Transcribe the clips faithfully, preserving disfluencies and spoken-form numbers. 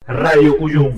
Radio Cuyum.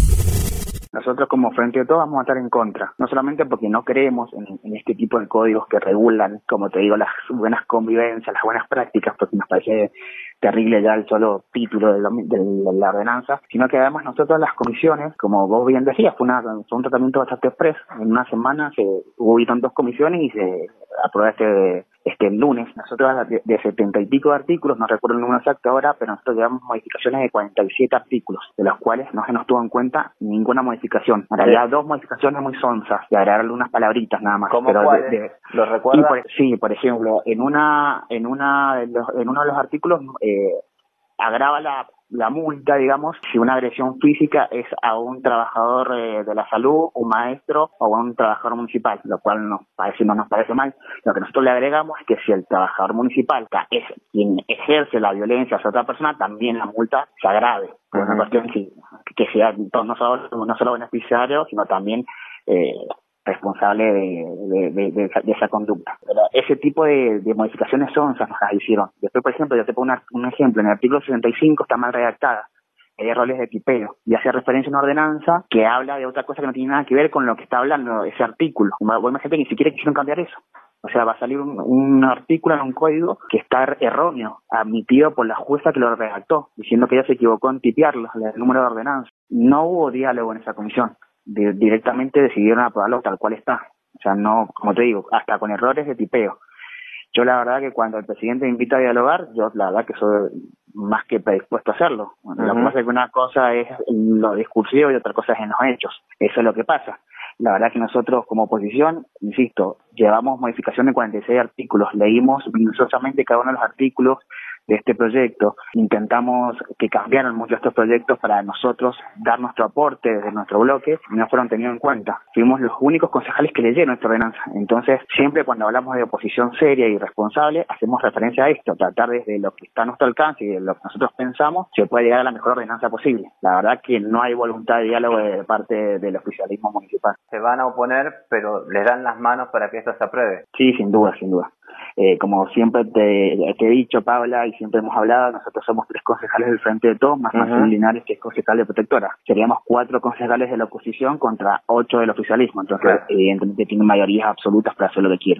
Nosotros como Frente de Todos vamos a estar en contra, no solamente porque no creemos en, en este tipo de códigos que regulan, como te digo, las buenas convivencias, las buenas prácticas, porque nos parece terrible ya el solo título de, lo, de la ordenanza, sino que además nosotros las comisiones, como vos bien decías, fue, una, fue un tratamiento bastante expreso. En una semana se hubieron dos comisiones y se aprobó este este lunes. Nosotros de, de setenta y pico de artículos, no recuerdo el número exacto ahora, pero nosotros llevamos modificaciones de cuarenta y siete artículos, de los cuales no se nos tuvo en cuenta ninguna modificación. En realidad dos modificaciones muy sonzas, y agregarle unas palabritas nada más. ¿Cómo pero cuáles? De, de, ¿Lo recuerdas? Por, sí, por ejemplo, en una en una de los, en uno de los artículos eh, agrava la la multa, digamos, si una agresión física es a un trabajador eh, de la salud, un maestro o a un trabajador municipal, lo cual nos parece, no nos parece mal. Lo que nosotros le agregamos es que si el trabajador municipal es quien ejerce la violencia hacia otra persona, también la multa se agrave. Uh-huh. Es una cuestión que, que sea no solo, no solo beneficiario, sino también eh, responsable de, de, de, de, esa, de esa conducta. Pero ese tipo de, de modificaciones sonzas nos las hicieron. Después, por ejemplo, yo te pongo una, un ejemplo, en el artículo sesenta y cinco está mal redactada, hay errores de tipeo, y hace referencia a una ordenanza que habla de otra cosa que no tiene nada que ver con lo que está hablando ese artículo. Vos imagínate que ni siquiera quisieron cambiar eso. O sea, va a salir un, un artículo en un código que está erróneo, admitido por la jueza que lo redactó, diciendo que ella se equivocó en tipearlo, el número de ordenanza. No hubo diálogo en esa comisión. De, directamente decidieron aprobarlo tal cual está. O sea, no, como te digo, hasta con errores de tipeo. Yo la verdad que cuando el presidente me invita a dialogar, yo la verdad que soy más que predispuesto a hacerlo. Bueno, uh-huh. Lo que pasa es que una cosa es lo discursivo y otra cosa es en los hechos. Eso es lo que pasa. La verdad que nosotros como oposición, insisto, llevamos modificación de cuarenta y seis artículos, leímos minuciosamente cada uno de los artículos de este proyecto, intentamos que cambiaran muchos estos proyectos para nosotros dar nuestro aporte desde nuestro bloque y no fueron tenidos en cuenta. Fuimos los únicos concejales que leyeron esta ordenanza. Entonces, siempre cuando hablamos de oposición seria y responsable, hacemos referencia a esto, tratar desde lo que está a nuestro alcance y de lo que nosotros pensamos, se puede llegar a la mejor ordenanza posible. La verdad que no hay voluntad de diálogo de parte del oficialismo municipal. Se van a oponer, pero les dan las manos para que esto se apruebe. Sí, sin duda, sin duda. Eh, como siempre te, te he dicho, Paula, y siempre hemos hablado, nosotros somos tres concejales del Frente de Todos, más uh-huh. Martín Linares, que es concejal de Protectora. Seríamos cuatro concejales de la oposición contra ocho del oficialismo, entonces claro. Evidentemente tienen mayorías absolutas para hacer lo que quiero.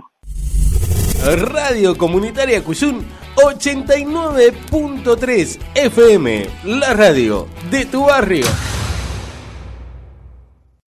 Radio Comunitaria Cuyum ochenta y nueve punto tres F M, la radio de tu barrio.